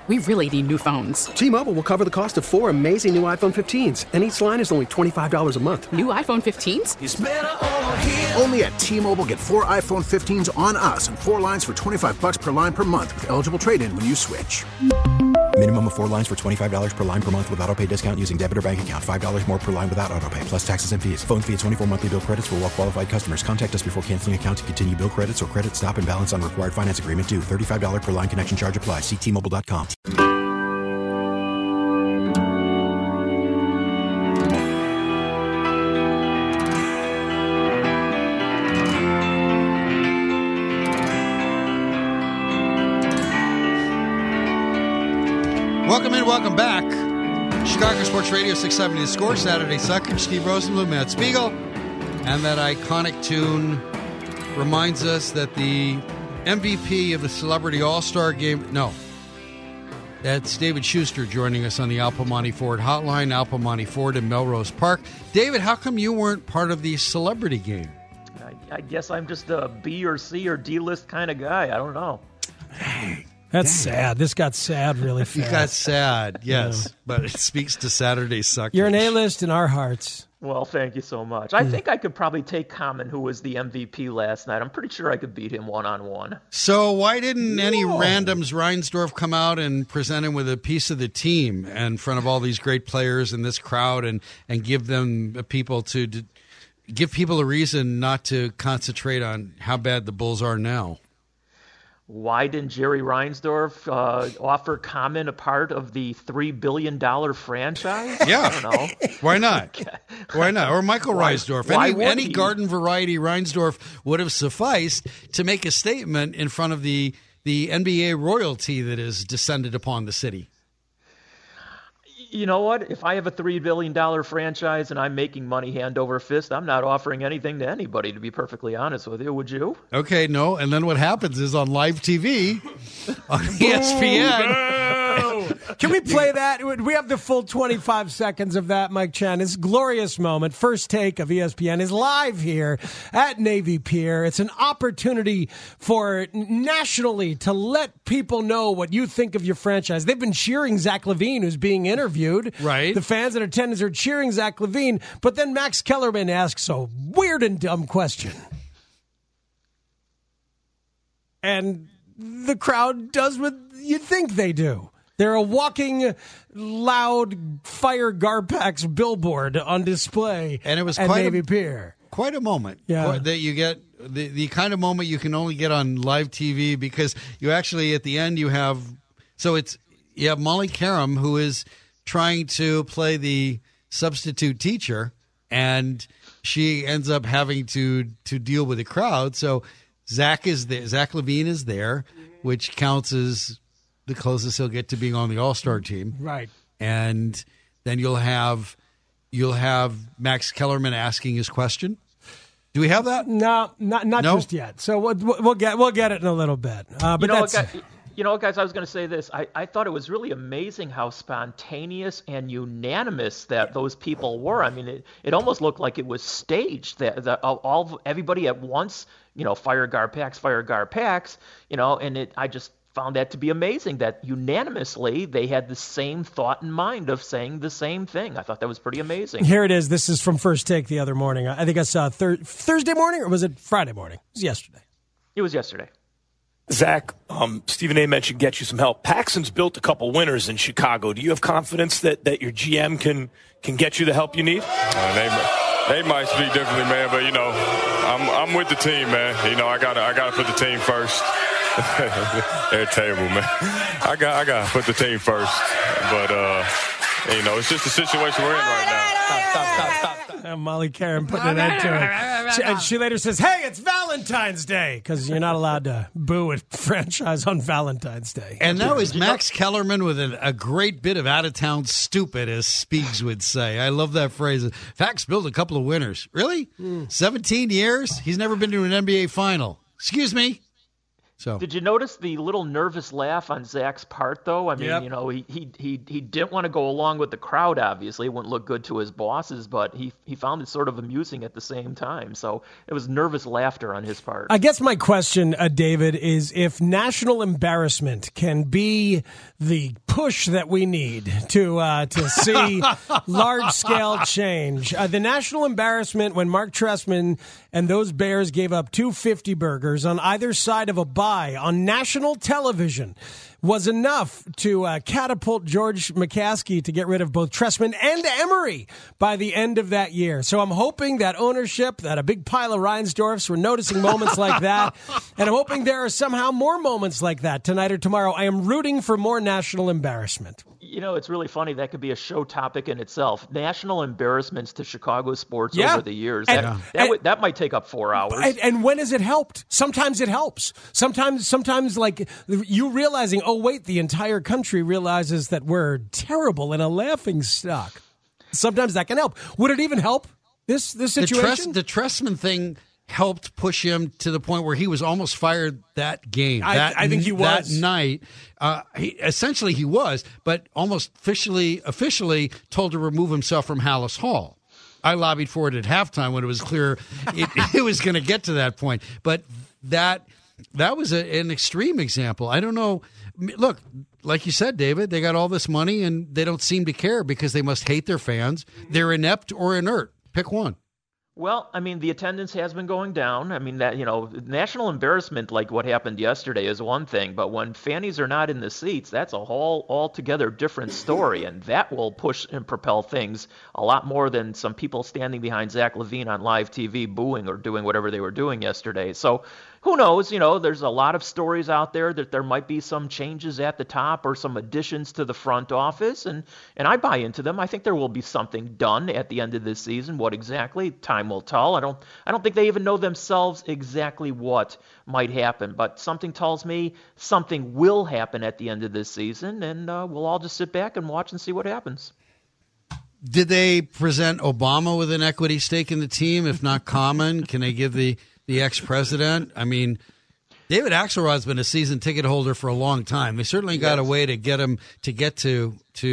We really need new phones. T-Mobile will cover the cost of 4 amazing new iPhone 15s, and each line is only $25 a month. New iPhone 15s? It's better over here. Only at T-Mobile, get 4 iPhone 15s on us and 4 lines for $25 per line per month with eligible trade-in when you switch. Minimum of 4 lines for $25 per line per month with autopay discount using debit or bank account. $5 more per line without autopay, plus taxes and fees. Phone fee at 24 monthly bill credits for well-qualified customers. Contact us before canceling account to continue bill credits or credit stop and balance on required finance agreement due. $35 per line connection charge applies. See T-Mobile.com. Welcome in, welcome back. Chicago Sports Radio 670 The Score, Saturday Sucker. Steve Rosenbloom, Matt Spiegel. And that iconic tune reminds us that the MVP of the Celebrity All-Star Game, no, that's David Schuster joining us on the Al Piemonte Ford hotline, Al Piemonte Ford in Melrose Park. David, how come you weren't part of the Celebrity Game? I guess I'm just a B or C or D list kind of guy. I don't know. That's sad. This got sad really fast. It got sad, yes. But it speaks to Saturday Suckers. You're an A-list in our hearts. Well, thank you so much. I think I could probably take Common, who was the MVP last night. I'm pretty sure I could beat him one-on-one. So why didn't any randoms Reinsdorf come out and present him with a piece of the team in front of all these great players in this crowd and give them people to give people a reason not to concentrate on how bad the Bulls are now? Why didn't Jerry Reinsdorf offer Common a part of the $3 billion franchise? Yeah. I don't know. Why not? Why not? Or Michael Reinsdorf. Any garden variety Reinsdorf would have sufficed to make a statement in front of the NBA royalty that is descended upon the city. You know what? If I have a $3 billion franchise and I'm making money hand over fist, I'm not offering anything to anybody, to be perfectly honest with you. Would you? Okay, no. And then what happens is on live TV, on ESPN. Can we play that? We have the full 25 seconds of that, Mike Chen. It's a glorious moment. First Take of ESPN is live here at Navy Pier. It's an opportunity for nationally to let people know what you think of your franchise. They've been cheering Zach LaVine, who's being interviewed. Right. The fans in attendance are cheering Zach LaVine, but then Max Kellerman asks a weird and dumb question. And the crowd does what you think they do. They're a walking, loud Fire Garpax billboard on display and it was at Navy Pier. Quite a moment. Yeah. That you get, the kind of moment you can only get on live TV, because you actually, at the end, you have Molly Karam, who is trying to play the substitute teacher, and she ends up having to deal with the crowd. So Zach is there. Zach LaVine is there, which counts as the closest he'll get to being on the All-Star team. Right. And then you'll have Max Kellerman asking his question. Do we have that? No, not just yet. So we'll get it in a little bit. But you know what, guys? I was going to say this. I thought it was really amazing how spontaneous and unanimous that those people were. I mean, it almost looked like it was staged. Everybody at once, Fire Garpax, and I just found that to be amazing that unanimously they had the same thought in mind of saying the same thing. I thought that was pretty amazing. Here it is. This is from First Take the other morning. I think I saw Thursday morning, or was it Friday morning? It was yesterday. It was yesterday. Zach, Stephen A. mentioned get you some help. Paxson's built a couple winners in Chicago. Do you have confidence that your GM can get you the help you need? They might speak differently, man, but I'm with the team, man. I gotta put the team first. They're terrible, man. I got to put the team first. But, it's just the situation we're in right now. Stop. Molly Karam putting an end to it. And she later says, hey, it's Valentine's Day, because you're not allowed to boo a franchise on Valentine's Day. And that was Max Kellerman with a great bit of out-of-town stupid, as Speaks would say. I love that phrase. Facts built a couple of winners. Really? 17 years? He's never been to an NBA final. Excuse me? So did you notice the little nervous laugh on Zach's part, though? I mean, Yep. you know, he didn't want to go along with the crowd, obviously. It wouldn't look good to his bosses, but he found it sort of amusing at the same time. So it was nervous laughter on his part. I guess my question, David, is if national embarrassment can be the push that we need to see large-scale change. The national embarrassment when Mark Trestman and those Bears gave up 250 burgers on either side of a bye on national television was enough to catapult George McCaskey to get rid of both Trestman and Emery by the end of that year. So I'm hoping that ownership, that a big pile of Reinsdorfs were noticing moments like that, and I'm hoping there are somehow more moments like that tonight or tomorrow. I am rooting for more national embarrassment. You know, it's really funny. That could be a show topic in itself. National embarrassments to Chicago sports over the years. That might take up 4 hours. And when has it helped? Sometimes it helps. Sometimes like you realizing, oh, wait, the entire country realizes that we're terrible and a laughing stock. Sometimes that can help. Would it even help this situation? The Trestman thing helped push him to the point where he was almost fired that game. I think he was. That night. He was, but almost officially told to remove himself from Hallis Hall. I lobbied for it at halftime when it was clear it was going to get to that point. But that was an extreme example. I don't know. Look, like you said, David, they got all this money and they don't seem to care because they must hate their fans. They're inept or inert. Pick one. Well, I mean, the attendance has been going down. I mean, that, you know, national embarrassment like what happened yesterday is one thing, but when fannies are not in the seats, that's a whole altogether different story, and that will push and propel things a lot more than some people standing behind Zach LaVine on live TV booing or doing whatever they were doing yesterday. So who knows? You know, there's a lot of stories out there that there might be some changes at the top or some additions to the front office, and I buy into them. I think there will be something done at the end of this season. What exactly? Time will tell. I don't think they even know themselves exactly what might happen, but something tells me something will happen at the end of this season, and we'll all just sit back and watch and see what happens. Did they present Obama with an equity stake in the team? If not common, can they give the ex-president? I mean, David Axelrod's been a season ticket holder for a long time. They certainly got a way to get him to get to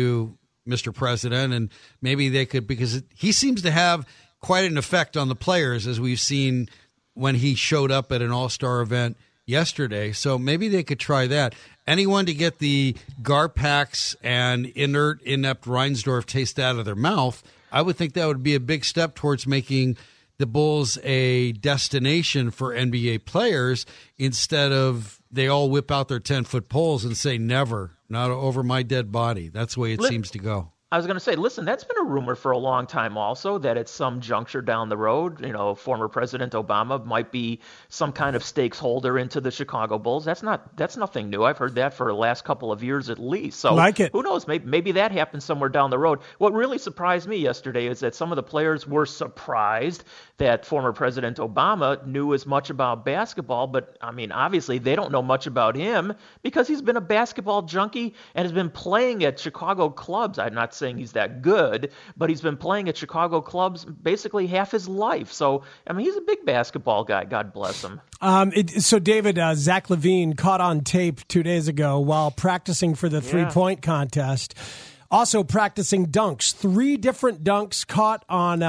Mr. President, and maybe they could, because he seems to have quite an effect on the players, as we've seen when he showed up at an all-star event yesterday. So maybe they could try that. Anyone to get the Garpax and inept Reinsdorf taste out of their mouth, I would think that would be a big step towards making the Bulls a destination for NBA players, instead of they all whip out their 10-foot poles and say, never, not over my dead body. That's the way it seems to go. I was going to say, listen, that's been a rumor for a long time also, that at some juncture down the road, you know, former President Obama might be some kind of stakes holder into the Chicago Bulls. That's nothing new. I've heard that for the last couple of years at least. So who knows? Maybe that happens somewhere down the road. What really surprised me yesterday is that some of the players were surprised that former President Obama knew as much about basketball. But, I mean, obviously they don't know much about him because he's been a basketball junkie and has been playing at Chicago clubs. I'm not saying he's that good, but he's been playing at Chicago clubs basically half his life. So, I mean, he's a big basketball guy. God bless him. So, David, Zach LaVine caught on tape 2 days ago while practicing for the three-point contest. Also practicing dunks, 3 different dunks caught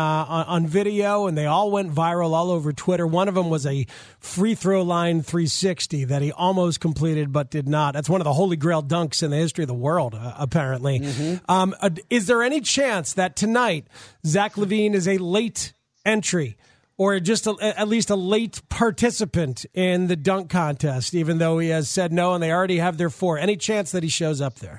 on video, and they all went viral all over Twitter. One of them was a free throw line 360 that he almost completed but did not. That's one of the holy grail dunks in the history of the world, apparently. Mm-hmm. Is there any chance that tonight Zach LaVine is a late entry or just at least a late participant in the dunk contest, even though he has said no and they already have their 4? Any chance that he shows up there?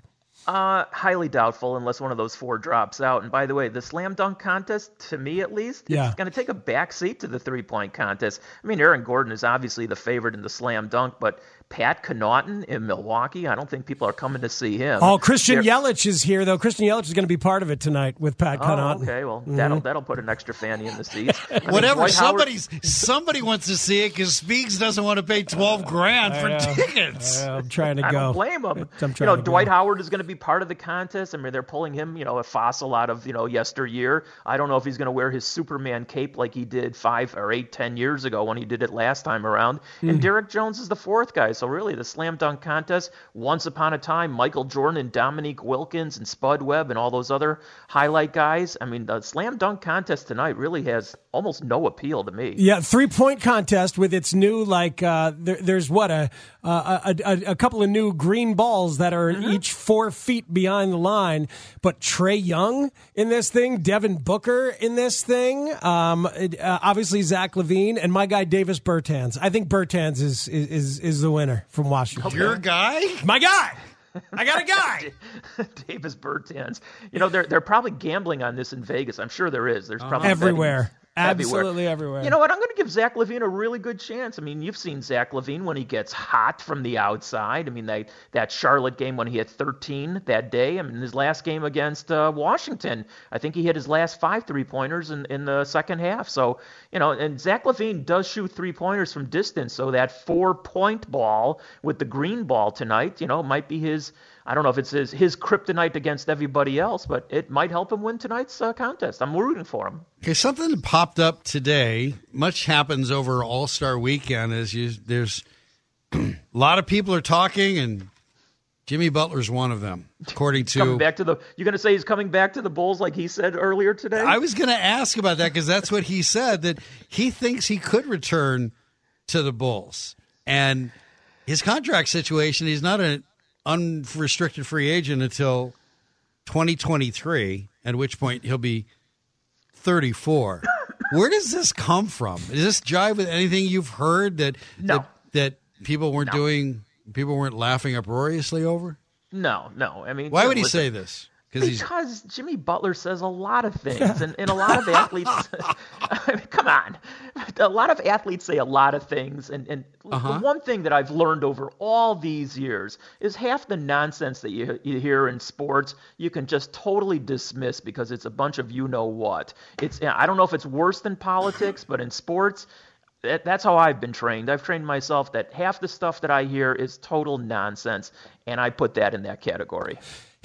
Highly doubtful unless one of those 4 drops out. And by the way, the slam dunk contest, to me at least, it's going to take a back seat to the three-point contest. I mean, Aaron Gordon is obviously the favorite in the slam dunk, but Pat Connaughton in Milwaukee, I don't think people are coming to see him. Oh, Christian Yelich is here, though. Christian Yelich is going to be part of it tonight with Pat Connaughton. Okay, well, that'll put an extra fanny in the seats. Whatever. Somebody wants to see it because Speaks doesn't want to pay $12,000 for tickets. I'm trying to go. I don't blame him. Dwight Howard is going to be part of the contest. I mean, they're pulling him, a fossil out of, yesteryear. I don't know if he's going to wear his Superman cape like he did 5 or 8, 10 years ago when he did it last time around. And Derek Jones is the 4th guy. guys. So really, the slam dunk contest, once upon a time, Michael Jordan and Dominique Wilkins and Spud Webb and all those other highlight guys. I mean, the slam dunk contest tonight really has almost no appeal to me. Yeah, 3-point contest with its new, there's what, a couple of new green balls that are each 4 feet behind the line. But Trae Young in this thing, Devin Booker in this thing, obviously Zach LaVine, and my guy Davis Bertans. I think Bertans is the winner from Washington. Your guy? My guy! I got a guy. Davis Bertans. You know, they're probably gambling on this in Vegas. I'm sure there is. There's probably everywhere. Absolutely everywhere. You know what? I'm going to give Zach LaVine a really good chance. I mean, you've seen Zach LaVine when he gets hot from the outside. I mean, that Charlotte game when he had 13 that day. I mean, his last game against Washington, I think he hit his last 5 3-pointers in the second half. So, you know, and Zach LaVine does shoot 3-pointers from distance. So that 4-point ball with the green ball tonight, you know, might be his. I don't know if it's his kryptonite against everybody else, but it might help him win tonight's contest. I'm rooting for him. Okay, something popped up today. Much happens over All-Star Weekend. There's a lot of people are talking, and Jimmy Butler's one of them. According to coming back to the, you're going to say he's coming back to the Bulls like he said earlier today? I was going to ask about that because that's what he said, that he thinks he could return to the Bulls. And his contract situation, he's not an unrestricted free agent until 2023, at which point he'll be 34. Where does this come from? Does this jive with anything you've heard that people weren't doing? People weren't laughing uproariously over? No. I mean, why would he say this? Because Jimmy Butler says a lot of things, and a lot of athletes. I mean, come on, a lot of athletes say a lot of things, and the one thing that I've learned over all these years is half the nonsense that you hear in sports you can just totally dismiss because it's a bunch of you know what. I don't know if it's worse than politics, but in sports. That's how I've been trained. I've trained myself that half the stuff that I hear is total nonsense, and I put that in that category.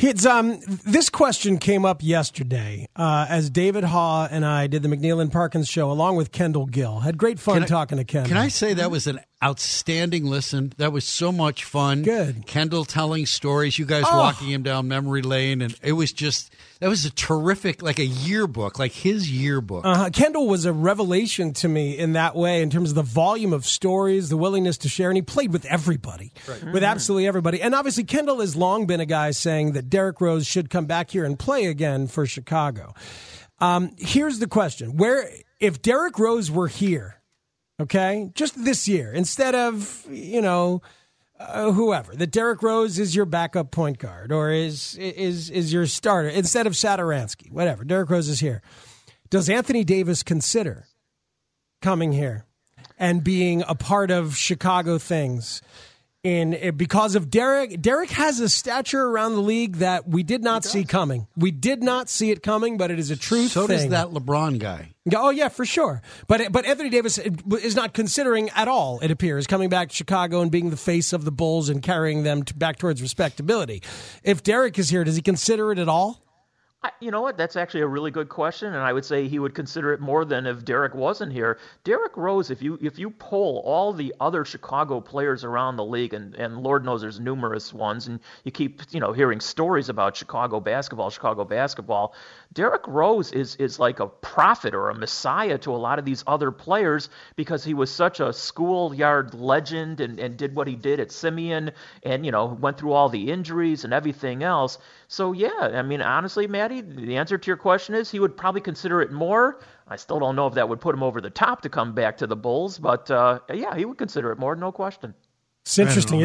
This question came up yesterday as David Haw and I did the McNeil and Parkins show along with Kendall Gill. Had great fun talking to Kendall. Can I say that was an outstanding listen? That was so much fun. Good. Kendall telling stories, you guys walking him down memory lane, and it was just, that was a terrific, like a yearbook, like his yearbook. Kendall was a revelation to me in that way in terms of the volume of stories, the willingness to share, and he played with everybody, with absolutely everybody. And obviously Kendall has long been a guy saying that Derrick Rose should come back here and play again for Chicago. Here's the question. If Derrick Rose were here, okay, just this year, instead of, whoever, that Derrick Rose is your backup point guard or is your starter, instead of Satoransky, whatever, Derrick Rose is here. Does Anthony Davis consider coming here and being a part of Chicago things? Because of Derrick. Derrick has a stature around the league that we did not see coming. We did not see it coming, but it is a true thing. So does that LeBron guy. Oh, yeah, for sure. But Anthony Davis is not considering at all, it appears, coming back to Chicago and being the face of the Bulls and carrying them back towards respectability. If Derrick is here, does he consider it at all? You know what? That's actually a really good question, and I would say he would consider it more than if Derrick wasn't here. Derrick Rose, if you poll all the other Chicago players around the league, and Lord knows there's numerous ones, and you keep hearing stories about Chicago basketball. Derrick Rose is like a prophet or a messiah to a lot of these other players because he was such a schoolyard legend and did what he did at Simeon and went through all the injuries and everything else. So yeah, I mean honestly, Maddie, the answer to your question is he would probably consider it more. I still don't know if that would put him over the top to come back to the Bulls, but yeah, he would consider it more, no question. It's interesting.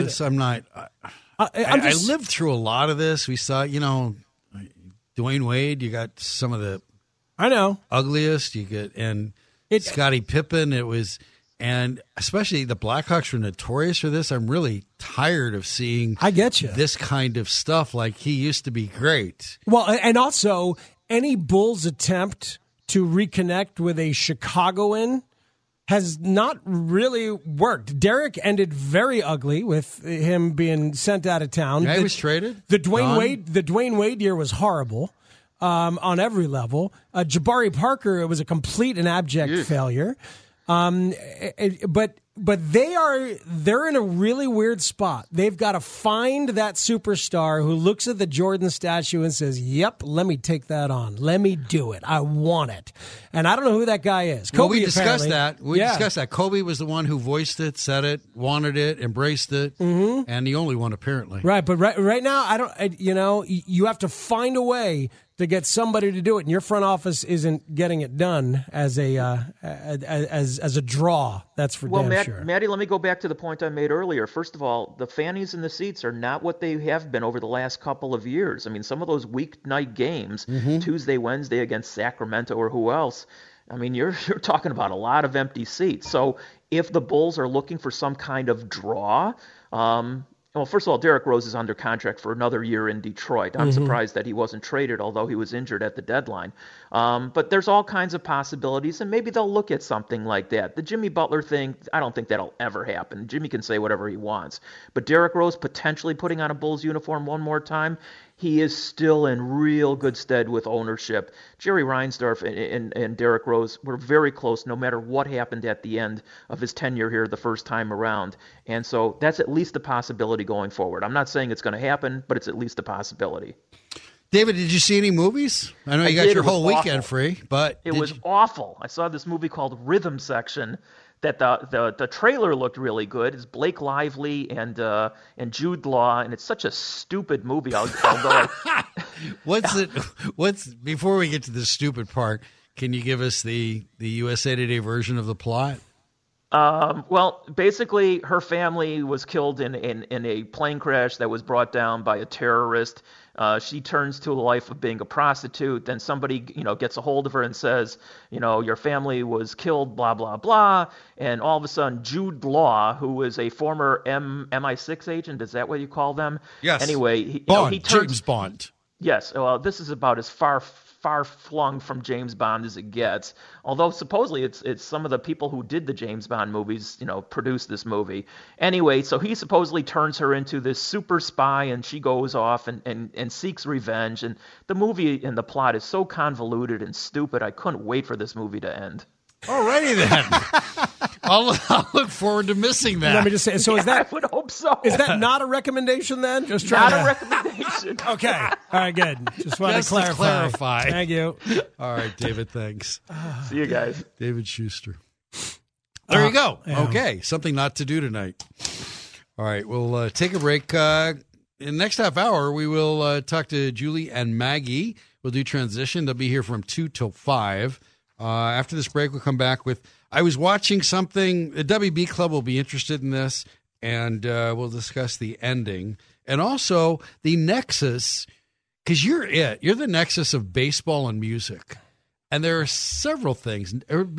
I lived through a lot of this. We saw, Dwayne Wade. You got some of the ugliest. You get Scottie Pippen. It was. And especially the Blackhawks were notorious for this. I'm really tired of seeing this kind of stuff. Like, he used to be great. Well, and also any Bulls attempt to reconnect with a Chicagoan has not really worked. Derrick ended very ugly with him being sent out of town. Yeah, he was traded. The Dwayne Wade year was horrible on every level. Jabari Parker, it was a complete and abject failure. But they're in a really weird spot. They've got to find that superstar who looks at the Jordan statue and says, "Yep, let me take that on. Let me do it. I want it." And I don't know who that guy is. Kobe, well, we discussed that. Yeah. Discussed that. Kobe was the one who voiced it, said it, wanted it, embraced it, and the only one apparently. Right, but right now, you have to find a way to get somebody to do it, and your front office isn't getting it done as a draw. That's for damn sure. Maddie, let me go back to the point I made earlier. First of all, the fannies in the seats are not what they have been over the last couple of years. I mean, some of those weeknight games, Tuesday, Wednesday against Sacramento or who else, I mean, you're talking about a lot of empty seats. So if the Bulls are looking for some kind of draw, well, first of all, Derrick Rose is under contract for another year in Detroit. I'm surprised that he wasn't traded, although he was injured at the deadline. But there's all kinds of possibilities, and maybe they'll look at something like that. The Jimmy Butler thing, I don't think that'll ever happen. Jimmy can say whatever he wants. But Derrick Rose potentially putting on a Bulls uniform one more time, he is still in real good stead with ownership. Jerry Reinsdorf and Derrick Rose were very close no matter what happened at the end of his tenure here the first time around. And so that's at least a possibility going forward. I'm not saying it's going to happen, but it's at least a possibility. David, did you see any movies? I know you got your whole weekend free, but it was awful. I saw this movie called Rhythm Section. That the trailer looked really good. It's Blake Lively and Jude Law, and it's such a stupid movie. I'll go. What's before we get to the stupid part? Can you give us the USA Today version of the plot? Well, basically, her family was killed in a plane crash that was brought down by a terrorist. She turns to a life of being a prostitute. Then somebody, gets a hold of her and says, your family was killed, blah, blah, blah. And all of a sudden, Jude Law, who is a former MI6 agent, is that what you call them? Yes. Anyway, he turns, James Bond. Yes. Well, this is about as far-flung from James Bond as it gets. Although supposedly it's some of the people who did the James Bond movies, produced this movie. Anyway, so he supposedly turns her into this super spy, and she goes off and seeks revenge. And the movie and the plot is so convoluted and stupid. I couldn't wait for this movie to end. Alrighty then. I'll look forward to missing that. Let me just say, so is that? I would hope so. Is that not a recommendation then? Just not a recommendation. Okay. All right. Good. Just wanted to clarify. Thank you. All right, David. Thanks. See you guys. David Schuster. There you go. Yeah. Okay, something not to do tonight. All right, we'll take a break. In the next half hour, we will talk to Julie and Maggie. We'll do transition. They'll be here from 2 till 5. After this break, we'll come back with, I was watching something, the WB Club will be interested in this, and we'll discuss the ending. And also the nexus, because you're the nexus of baseball and music. And there are several things,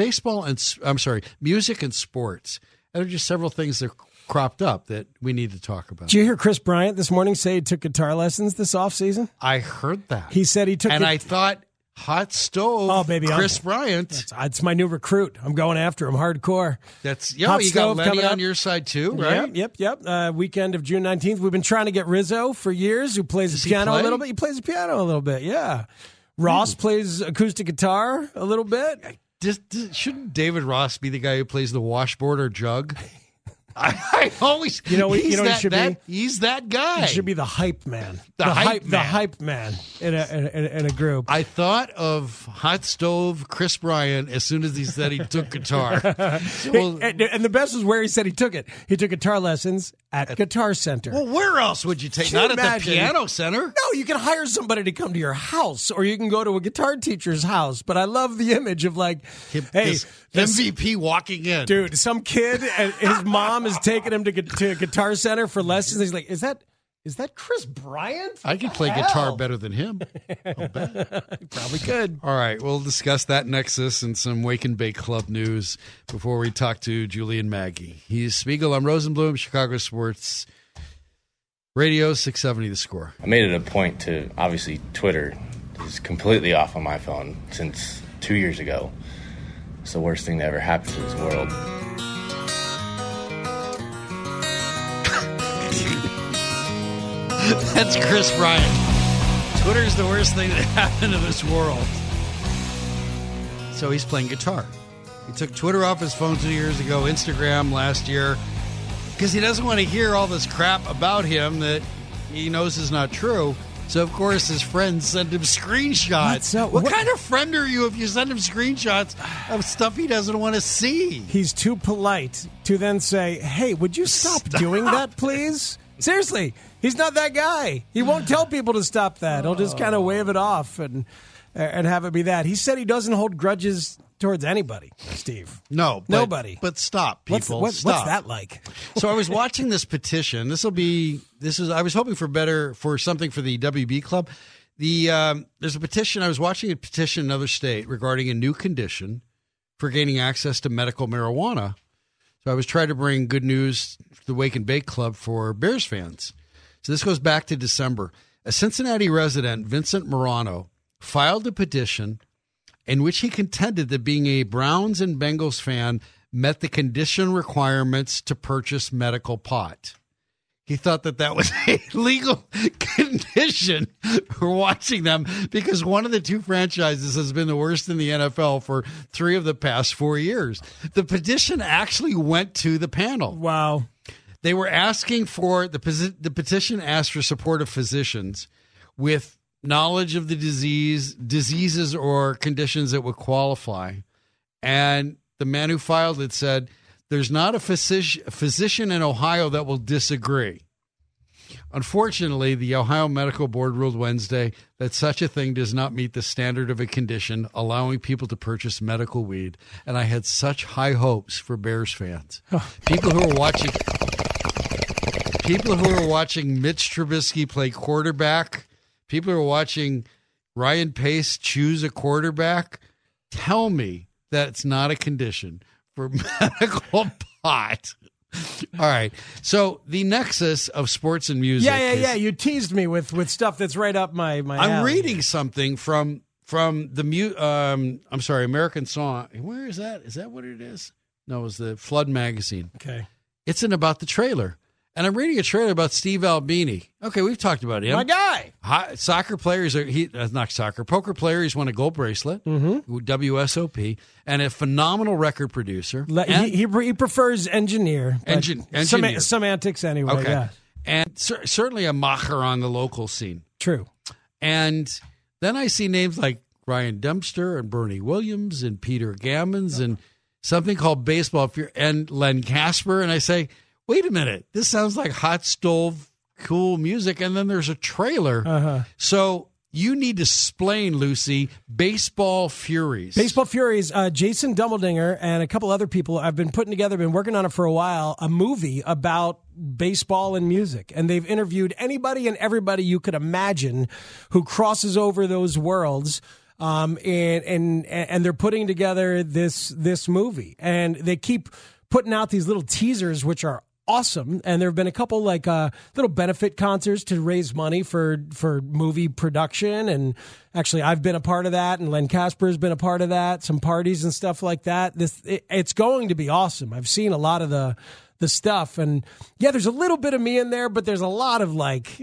music and sports. And there are just several things that cropped up that we need to talk about. Did you hear Chris Bryant this morning say he took guitar lessons this offseason? I heard that. He said he took and I thought, hot stove. Oh, baby. Chris Bryant. That's my new recruit. I'm going after him hardcore. You got Lenny on your side too, right? Yep. Weekend of June 19th. We've been trying to get Rizzo for years, who plays the piano a little bit. He plays the piano a little bit, yeah. Ross plays acoustic guitar a little bit. Shouldn't David Ross be the guy who plays the washboard or jug? I always, he's that guy. He should be the hype man. The hype man in a group. I thought of hot stove Chris Bryant as soon as he said he took guitar. And the best was where he said he took it. He took guitar lessons at Guitar Center. Well, where else would you take? Not at the piano center. No, you can hire somebody to come to your house, or you can go to a guitar teacher's house. But I love the image of this MVP walking in. Dude, some kid and his mom is taking him to Guitar Center for lessons. He's like, is that Chris Bryant? I could play guitar better than him. I'll bet. Probably could. All right, we'll discuss that nexus and some Wake and Bake Club news before we talk to Julie and Maggie. He's Spiegel. I'm Rosenblum, Chicago Sports Radio 670 The Score. I made it a point to, obviously, Twitter is completely off on my phone since 2 years ago. It's the worst thing that ever happened to this world. That's Chris Bryant. Twitter's the worst thing that happened to this world. So he's playing guitar. He took Twitter off his phone 2 years ago, Instagram last year, because he doesn't want to hear all this crap about him that he knows is not true. So, of course, his friends send him screenshots. What kind of friend are you if you send him screenshots of stuff he doesn't want to see? He's too polite to then say, hey, would you stop doing that, please? Seriously, he's not that guy. He won't tell people to stop that. He'll just kind of wave it off and have it be that. He said he doesn't hold grudges towards anybody, Steve. No. Nobody. But stop, people. What's that like? So I was watching this petition. I was hoping for something for the WB Club. There's a petition. I was watching a petition in another state regarding a new condition for gaining access to medical marijuana. So I was trying to bring good news to the Wake and Bake Club for Bears fans. So this goes back to December. A Cincinnati resident, Vincent Morano, filed a petition in which he contended that being a Browns and Bengals fan met the condition requirements to purchase medical pot. He thought that was a legal condition for watching them because one of the two franchises has been the worst in the NFL for 3 of the past 4 years. The petition actually went to the panel. Wow. They were asking for, the petition asked for support of physicians with knowledge of the diseases or conditions that would qualify. And the man who filed it said, there's not a physician in Ohio that will disagree. Unfortunately, the Ohio Medical Board ruled Wednesday that such a thing does not meet the standard of a condition allowing people to purchase medical weed. And I had such high hopes for Bears fans. People who are watching Mitch Trubisky play quarterback, people who are watching Ryan Pace choose a quarterback, tell me that it's not a condition for medical pot. All right. So the nexus of sports and music. Yeah. You teased me with stuff that's right up my I'm alley. reading something from the American Song. Where is that? Is that what it is? No, it was the Flood magazine. Okay. It's about the trailer. And I'm reading a trailer about Steve Albini. Okay, we've talked about him. My guy. Soccer players not soccer, poker player. He's won a gold bracelet, WSOP, and a phenomenal record producer. He prefers engineer. Engineer. Semantics anyway. Okay. Yeah. And certainly a macher on the local scene. True. And then I see names like Ryan Dempster and Bernie Williams and Peter Gammons and something called Baseball and Len Casper. And I say, wait a minute, this sounds like hot stove, cool music, and then there's a trailer. Uh-huh. So you need to explain, Lucy, Baseball Furies. Baseball Furies, Jason Dumbledore and a couple other people have been working on it for a while, a movie about baseball and music. And they've interviewed anybody and everybody you could imagine who crosses over those worlds. And they're putting together this movie. And they keep putting out these little teasers, which are awesome. And there have been a couple little benefit concerts to raise money for movie production. And actually, I've been a part of that, and Len Casper has been a part of that. Some parties and stuff like that. It's going to be awesome. I've seen a lot of the stuff, and yeah, there's a little bit of me in there, but there's a lot of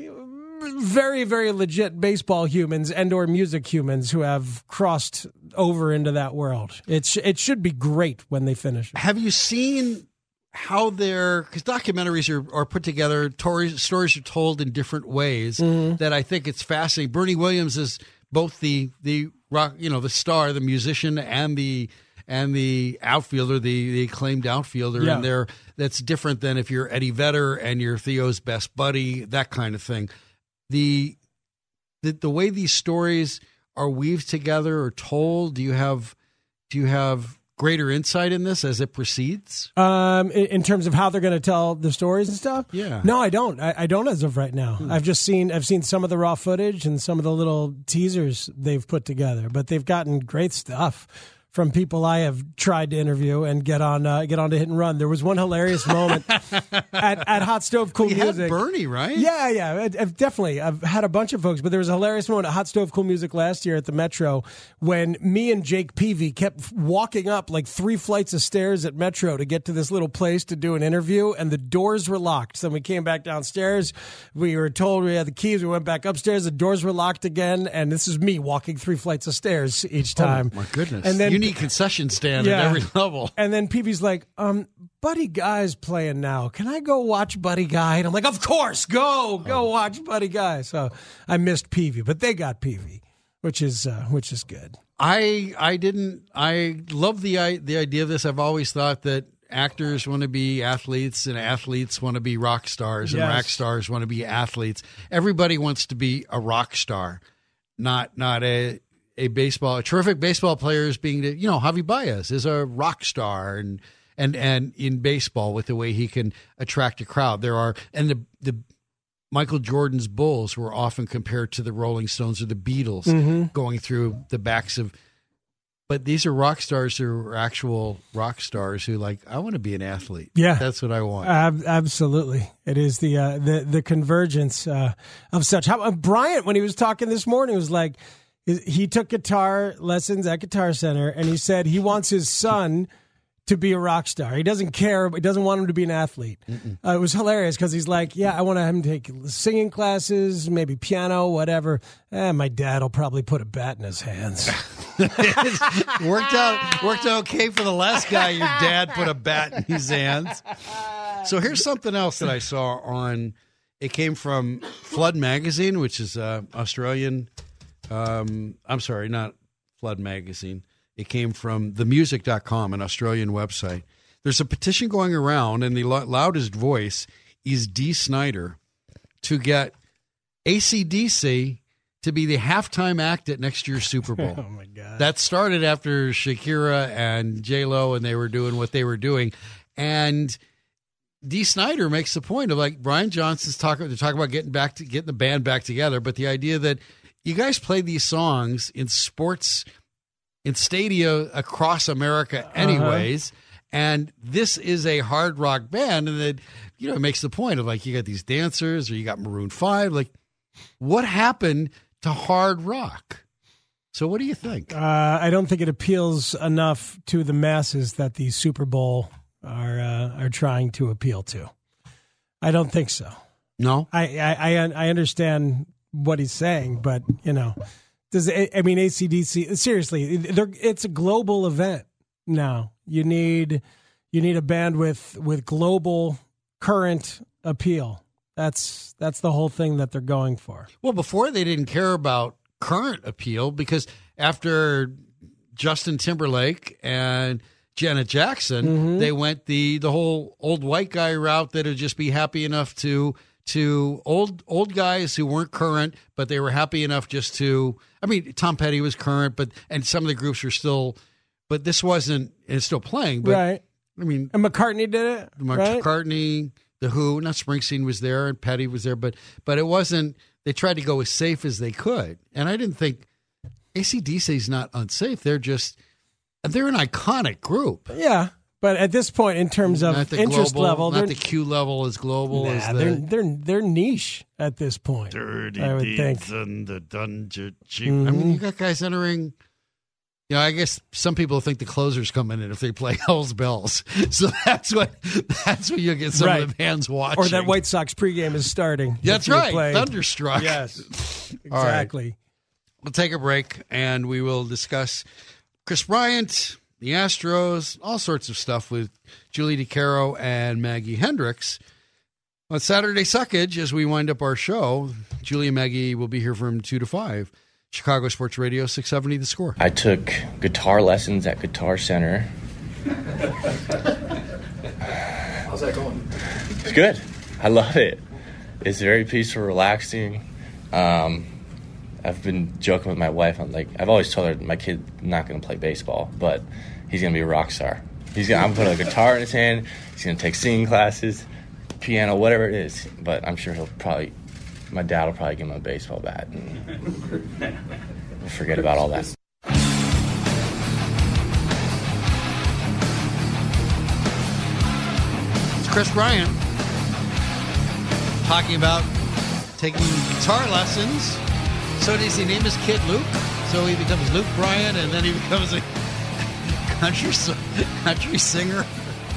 very, very legit baseball humans and/or music humans who have crossed over into that world. It should be great when they finish. Have you seen how because documentaries are put together, stories are told in different ways that I think it's fascinating. Bernie Williams is both the rock, the star, the musician, and the outfielder, the acclaimed outfielder, yeah. And that's different than if you're Eddie Vedder and you're Theo's best buddy, that kind of thing. The way these stories are weaved together or told, do you have greater insight in this as it proceeds? In terms of how they're going to tell the stories and stuff? Yeah. No, I don't. I don't as of right now. I've seen some of the raw footage and some of the little teasers they've put together, but they've gotten great stuff from people I have tried to interview and get on to Hit and Run. There was one hilarious moment at Hot Stove Cool Music. Had Bernie, right? Yeah. Definitely. I've had a bunch of folks, but there was a hilarious moment at Hot Stove Cool Music last year at the Metro when me and Jake Peavy kept walking up 3 flights of stairs at Metro to get to this little place to do an interview, and the doors were locked. So we came back downstairs. We were told we had the keys. We went back upstairs. The doors were locked again, and this is me walking 3 flights of stairs each time. Oh, my goodness. And then mini concession stand at every level. And then Peavy's like, Buddy Guy's playing now. Can I go watch Buddy Guy? And I'm like, of course, go watch Buddy Guy. So I missed Peavy, but they got Peavy, which is good. I love the idea of this. I've always thought that actors want to be athletes and athletes want to be rock stars and rock stars want to be athletes. Everybody wants to be a rock star, not a terrific baseball player is being, Javi Baez is a rock star and in baseball with the way he can attract a crowd. There are, and the Michael Jordan's Bulls were often compared to the Rolling Stones or the Beatles going through the backs of, but these are rock stars who are actual rock stars who I want to be an athlete. Yeah. That's what I want. Absolutely. It is the convergence of such. How Bryant, when he was talking this morning, was like, he took guitar lessons at Guitar Center, and he said he wants his son to be a rock star. He doesn't care. He doesn't want him to be an athlete. It was hilarious because he's like, I want him to take singing classes, maybe piano, whatever. My dad will probably put a bat in his hands. worked out okay for the last guy. Your dad put a bat in his hands. So here's something else that I saw on. It came from Flood Magazine, which is Australian. I'm sorry, not Flood Magazine. It came from themusic.com, an Australian website. There's a petition going around, and the loudest voice is Dee Snider to get AC/DC to be the halftime act at next year's Super Bowl. Oh, my God. That started after Shakira and J-Lo, and they were doing what they were doing. And Dee Snider makes the point of, Brian Johnson's talking about getting the band back together, but the idea that you guys play these songs in sports in stadia across America anyways, and this is a hard rock band, and that, it makes the point of, you got these dancers, or you got Maroon 5, what happened to hard rock? So what do you think? I don't think it appeals enough to the masses that the Super Bowl are trying to appeal to. I don't think so. No? I understand what he's saying, but, AC/DC, seriously, it's a global event now. You need a band with global current appeal. That's the whole thing that they're going for. Well, before they didn't care about current appeal because after Justin Timberlake and Janet Jackson, they went the whole old white guy route that would just be happy enough to old guys who weren't current, but they were happy enough just to. I mean, Tom Petty was current, and some of the groups were still, but this wasn't. It's still playing, but right. I mean, and McCartney did it. McCartney, The Who, not Springsteen was there, and Petty was there, but it wasn't. They tried to go as safe as they could, and I didn't think AC/DC is not unsafe. They're an iconic group. Yeah. But at this point, in terms of interest level, not the Q level as global as they're niche at this point. Dirty I would Deeds think. and the Dungeon Chief. I mean, you got guys entering. I guess some people think the Closers come in if they play Hell's Bells. So that's what you get some of the fans watching. Or that White Sox pregame is starting. That's right. Thunderstruck. Yes, exactly. Right. We'll take a break and we will discuss Chris Bryant, the Astros, all sorts of stuff with Julie DeCaro and Maggie Hendricks. On Saturday Suckage, as we wind up our show, Julie and Maggie will be here from 2 to 5. Chicago Sports Radio, 670 The Score. I took guitar lessons at Guitar Center. How's that going? It's good. I love it. It's very peaceful, relaxing. I've been joking with my wife. I've always told her my kid's not going to play baseball, but he's going to be a rock star. I'm putting a guitar in his hand. He's going to take singing classes, piano, whatever it is. But I'm sure my dad will probably give him a baseball bat, and we'll forget about all that. It's Chris Bryant talking about taking guitar lessons. So does he name his kid Luke? So he becomes Luke Bryant, and then he becomes a country singer.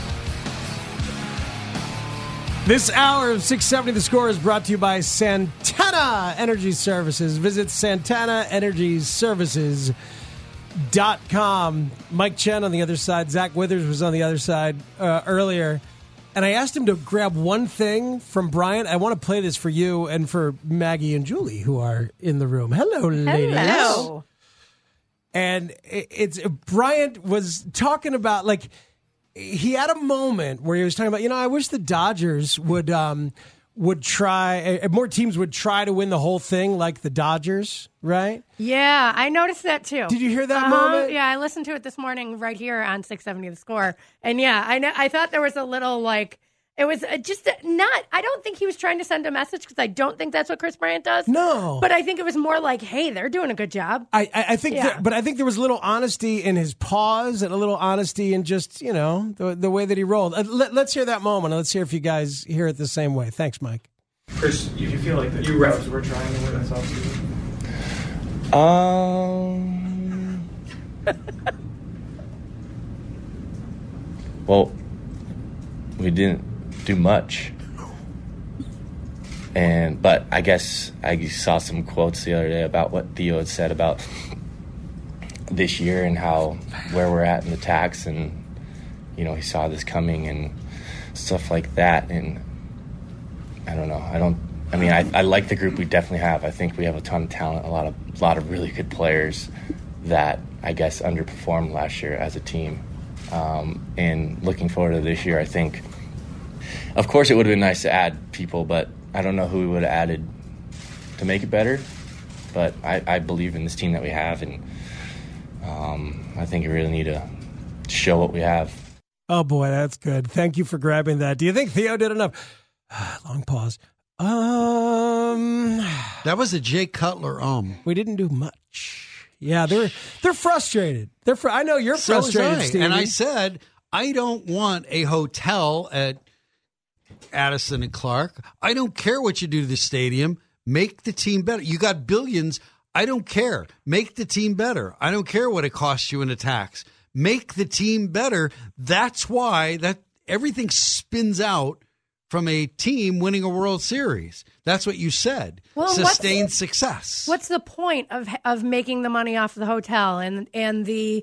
This hour of 670 The Score is brought to you by Santana Energy Services. Visit SantanaEnergyServices.com. ESPN.com. Mike Chen on the other side. Zach Withers was on the other side earlier. And I asked him to grab one thing from Bryant. I want to play this for you and for Maggie and Julie, who are in the room. Hello, ladies. Hello. And it's Bryant was talking about, like, he had a moment where he was talking about, I wish the Dodgers would try, more teams would try to win the whole thing like the Dodgers, right? Yeah, I noticed that too. Did you hear that moment? Yeah, I listened to it this morning right here on 670 The Score. And yeah, I thought there was a little it was just not, I don't think he was trying to send a message because I don't think that's what Chris Bryant does. No. But I think it was more like, hey, they're doing a good job. I think, but I think there was a little honesty in his pause and a little honesty in just, the way that he rolled. Let's hear that moment. Let's hear if you guys hear it the same way. Thanks, Mike. Chris, do you feel like the you refs were trying to win this offseason? Well, we didn't do much. But I guess I saw some quotes the other day about what Theo had said about this year and where we're at in the tax, and he saw this coming and stuff like that. And I don't know. I like the group we definitely have. I think we have a ton of talent, a lot of really good players that I guess underperformed last year as a team. And looking forward to this year, I think, of course, it would have been nice to add people, but I don't know who we would have added to make it better. But I believe in this team that we have, and I think we really need to show what we have. Oh, boy, that's good. Thank you for grabbing that. Do you think Theo did enough? Long pause. That was a Jay Cutler. We didn't do much. Yeah, they're frustrated. I know you're frustrated, Steve. And I said, I don't want a hotel at Addison and Clark. I don't care what you do to the stadium. Make the team better. You got billions. I don't care. Make the team better. I don't care what it costs you in a tax. Make the team better. That's why everything spins out from a team winning a World Series. That's what you said. Well, sustained success. What's the point of making the money off the hotel and the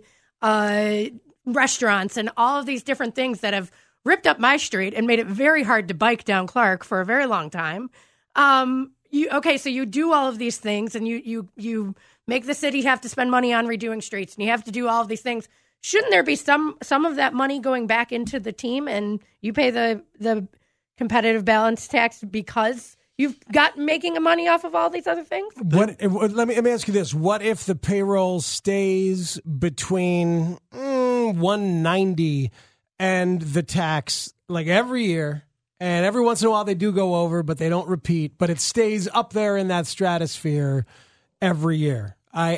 restaurants and all of these different things that have ripped up my street and made it very hard to bike down Clark for a very long time? So you do all of these things, and you make the city have to spend money on redoing streets, and you have to do all of these things. Shouldn't there be some of that money going back into the team, and you pay the competitive balance tax because you've got making money off of all these other things? Let me ask you this. What if the payroll stays between 190 and the tax, like every year, and every once in a while they do go over, but they don't repeat, but it stays up there in that stratosphere every year?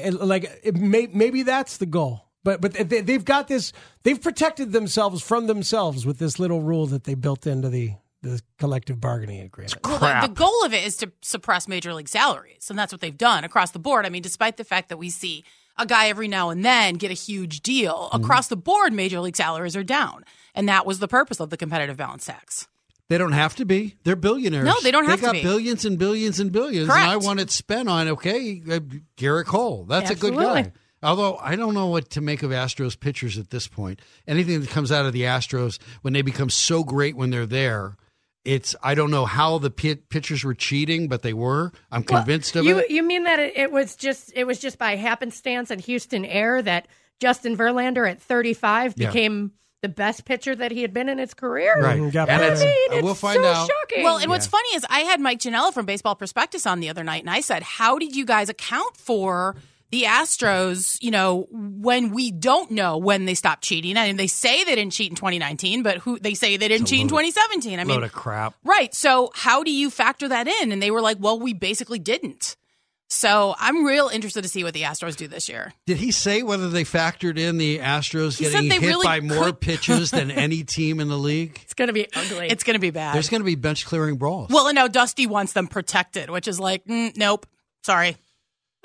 Maybe that's the goal. But they've got this. They've protected themselves from themselves with this little rule that they built into the collective bargaining agreement. Well, the goal of it is to suppress major league salaries, and that's what they've done across the board. I mean, despite the fact that we see a guy every now and then get a huge deal, across the board, major league salaries are down, and that was the purpose of the competitive balance tax. They don't have to be. They're billionaires. No, they don't have to be. They got billions and billions and billions, Correct. and I want it spent on, Garrett Cole. That's Absolutely. a good guy. Although I don't know what to make of Astros pitchers at this point. Anything that comes out of the Astros when they become so great when they're there, I don't know how the pitchers were cheating, but they were. I'm convinced of it. You mean that it was just by happenstance and Houston Air that Justin Verlander at 35 became the best pitcher that he had been in his career? Right. We'll find out. Shocking. Well, and what's funny is I had Mike Ginella from Baseball Prospectus on the other night, and I said, how did you guys account for the Astros, when we don't know when they stopped cheating? I mean, they say they didn't cheat in 2019, but they say they didn't cheat in 2017. I mean, load of crap. Right. So how do you factor that in? And they were like, well, we basically didn't. So I'm real interested to see what the Astros do this year. Did he say whether they factored in the Astros getting hit by more pitches than any team in the league? It's going to be ugly. It's going to be bad. There's going to be bench clearing brawls. Well, and now Dusty wants them protected, which is like, nope, sorry.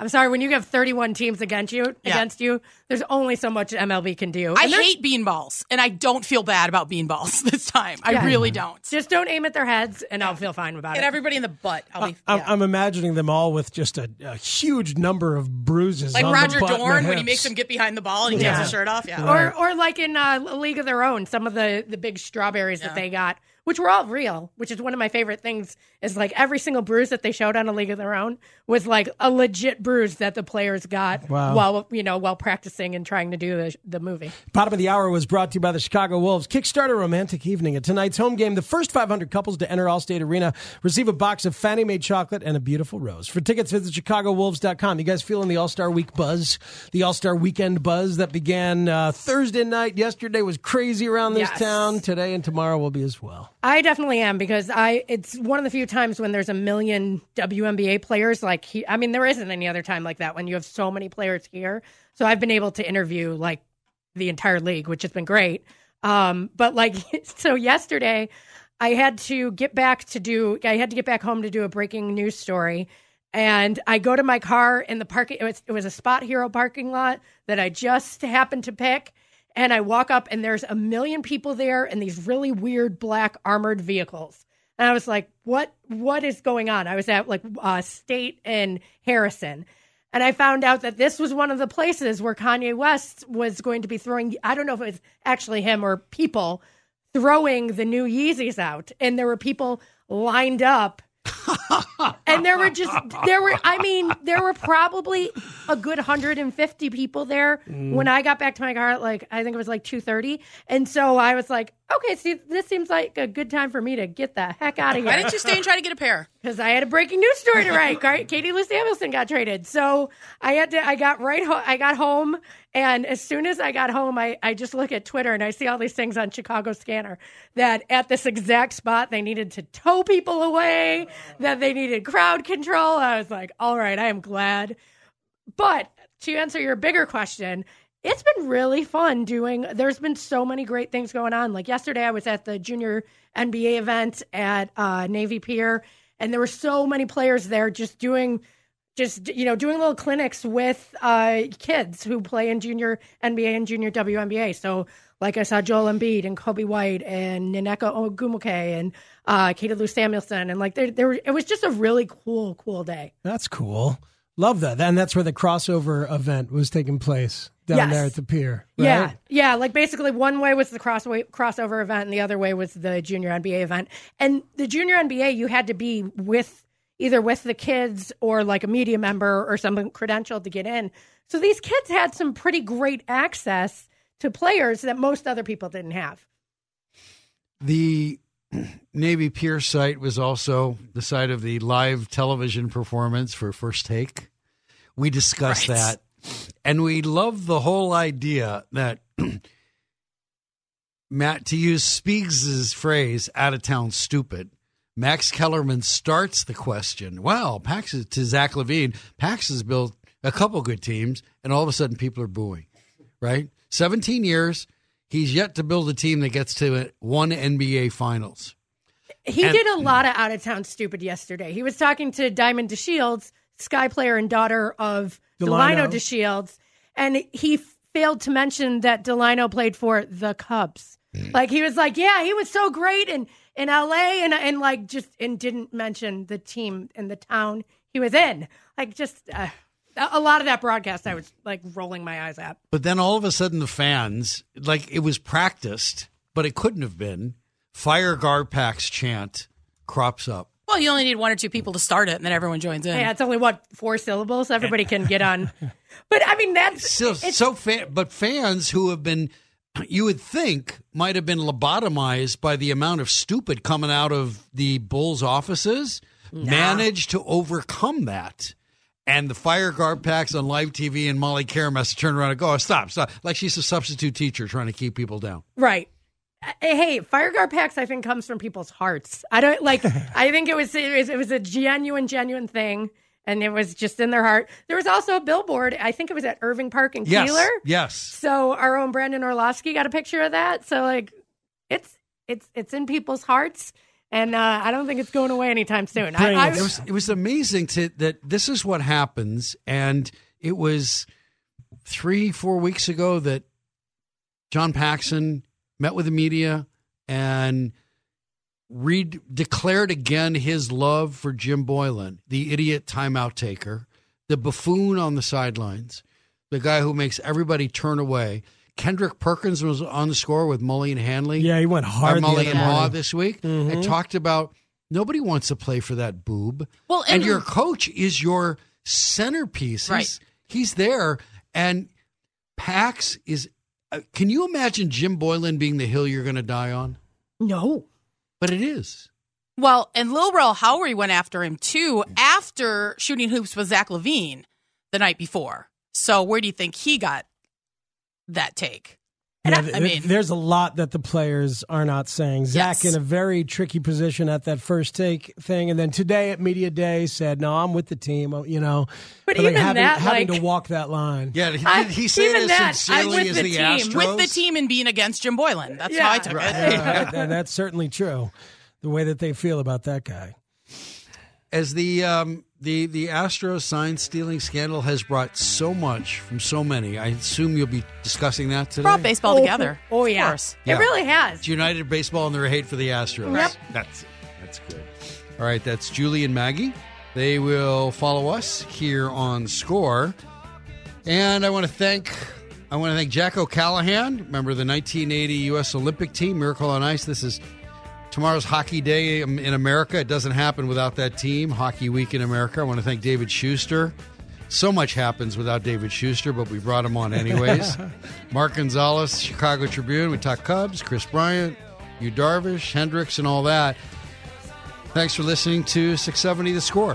I'm sorry, when you have 31 teams against you, there's only so much MLB can do. I hate beanballs, and I don't feel bad about beanballs this time. I really don't. Just don't aim at their heads, and I'll feel fine about it. Hit everybody in the butt. I'm imagining them all with just a huge number of bruises. Like on Roger the butt and Dorn the when he hips. makes him get behind the ball and he takes his shirt off. Yeah. Right. Or like in A League of Their Own, some of the big strawberries that they got, which were all real, which is one of my favorite things, is like every single bruise that they showed on A League of Their Own was like a legit bruise that the players got while practicing and trying to do the movie. Bottom of the hour was brought to you by the Chicago Wolves. Kickstart a romantic evening at tonight's home game. The first 500 couples to enter Allstate Arena receive a box of Fannie Mae chocolate and a beautiful rose. For tickets, visit ChicagoWolves.com. You guys feeling the All-Star Week buzz? The All-Star Weekend buzz that began Thursday night. Yesterday was crazy around this town. Today and tomorrow will be as well. I definitely am, because it's one of the few times when there's a million WNBA players. There isn't any other time like that when you have so many players here. So I've been able to interview like the entire league, which has been great. So yesterday I had to get back home to do a breaking news story. And I go to my car in the parking. It was a Spot Hero parking lot that I just happened to pick. And I walk up, and there's a million people there in these really weird black armored vehicles. And I was like, what is going on? I was at State and Harrison. And I found out that this was one of the places where Kanye West was going to be throwing, I don't know if it was actually him or people, throwing the new Yeezys out. And there were people lined up. And there were probably a good 150 people there when I got back to my car at I think it was 2:30. And so I was like, okay, see, this seems like a good time for me to get the heck out of here. Why didn't you stay and try to get a pair? Because I had a breaking news story to write. Katie Lou Samuelson got traded. So I got home, and as soon as I got home, I just look at Twitter and I see all these things on Chicago Scanner that at this exact spot they needed to tow people away, that they needed crowd control. I was like, all right, I am glad. But to answer your bigger question, it's been really fun there's been so many great things going on. Like yesterday I was at the junior NBA event at Navy Pier, and there were so many players there doing little clinics with kids who play in junior NBA and junior WNBA. So I saw Joel Embiid and Kobe White and Nneka Ogwumike and Katie Lou Samuelson. And it was just a really cool day. That's cool. Love that. And that's where the crossover event was taking place down there at the pier. Right? Yeah. Basically one way was the crossover event and the other way was the junior NBA event. And the junior NBA, you had to be either with the kids or a media member or some credentialed to get in. So these kids had some pretty great access to players that most other people didn't have. The Navy Pier site was also the site of the live television performance for First Take. We discussed that, and we love the whole idea that, Matt, to use Spiegs' phrase, out of town stupid, Max Kellerman starts the question. Well, to Zach Levine, Pax has built a couple good teams, and all of a sudden people are booing, right? 17 years, he's yet to build a team that gets to one NBA Finals. He did a lot of out-of-town stupid yesterday. He was talking to Diamond DeShields, Sky player and daughter of Delino DeShields, and he failed to mention that Delino played for the Cubs. He was like, yeah, he was so great in LA and didn't mention the team and the town he was in. A lot of that broadcast I was rolling my eyes at. But then all of a sudden the fans, it was practiced, but it couldn't have been. Fire Garpax chant crops up. Well, you only need one or two people to start it, and then everyone joins in. Yeah, it's only 4 syllables. Everybody can get on. But I mean, but fans who have been, you would think, might have been lobotomized by the amount of stupid coming out of the Bulls' offices, managed to overcome that. And the Fire Garpax on live TV and Molly Karam has to turn around and go, stop. Like she's a substitute teacher trying to keep people down. Right. Hey, Fire Garpax, I think, comes from people's hearts. I think it was a genuine thing, and it was just in their heart. There was also a billboard. I think it was at Irving Park in Keeler. Yes. So our own Brandon Orlovsky got a picture of that. So it's in people's hearts, And I don't think it's going away anytime soon. It was amazing that this is what happens. And it was 3-4 weeks ago that John Paxson met with the media and declared again his love for Jim Boylan, the idiot timeout taker, the buffoon on the sidelines, the guy who makes everybody turn away. Kendrick Perkins was on the score with Mully and Hanley. Yeah, he went hard. Mully and Haw this week. And talked about nobody wants to play for that boob. Well, and your coach is your centerpiece. Right. He's there. And Pax is. Can you imagine Jim Boylan being the hill you're going to die on? No. But it is. Well, and Lil Rel Howery went after him, too, after shooting hoops with Zach LaVine the night before. So where do you think he got that take? Yeah, there's a lot that the players are not saying. Zach in a very tricky position at that first take thing, and then today at media day said, "No, I'm with the team." But even having to walk that line. Yeah, did he say this sincerely as the Astros? With the team and being against Jim Boylan. That's how I took it. And that's certainly true. The way that they feel about that guy. As the Astros sign stealing scandal has brought so much from so many, I assume you'll be discussing that today. Brought baseball together. Oh yeah. Of course. It really has. It's united baseball and their hate for the Astros. Yep. That's good. All right, that's Julie and Maggie. They will follow us here on Score. And I want to thank Jack O'Callahan, member of the 1980 U.S. Olympic team, Miracle on Ice. This is tomorrow's Hockey Day in America. It doesn't happen without that team. Hockey Week in America. I want to thank David Schuster. So much happens without David Schuster, but we brought him on anyways. Mark Gonzalez, Chicago Tribune. We talked Cubs, Chris Bryant, Yu Darvish, Hendricks, and all that. Thanks for listening to 670 The Score.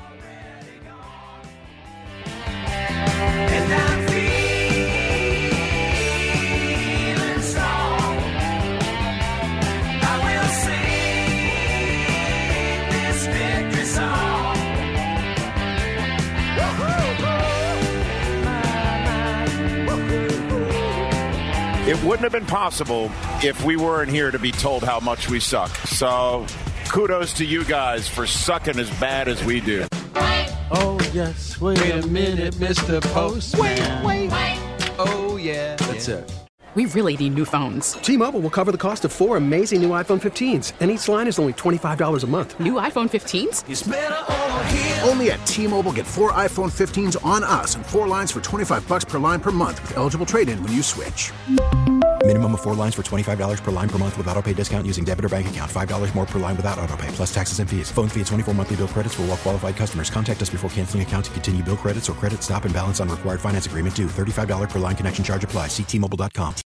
It wouldn't have been possible if we weren't here to be told how much we suck. So kudos to you guys for sucking as bad as we do. Oh, yes. Wait a minute, Mr. Postman. Wait. Oh, yeah. That's it. We really need new phones. T-Mobile will cover the cost of 4 amazing new iPhone 15s, and each line is only $25 a month. New iPhone 15s? It's better over here. Only at T-Mobile, get 4 iPhone 15s on us and 4 lines for $25 per line per month with eligible trade-in when you switch. Minimum of 4 lines for $25 per line per month with autopay discount using debit or bank account. $5 more per line without autopay, plus taxes and fees. Phone fee at 24 monthly bill credits for well-qualified customers. Contact us before canceling account to continue bill credits or credit stop and balance on required finance agreement due. $35 per line connection charge applies. See T-Mobile.com.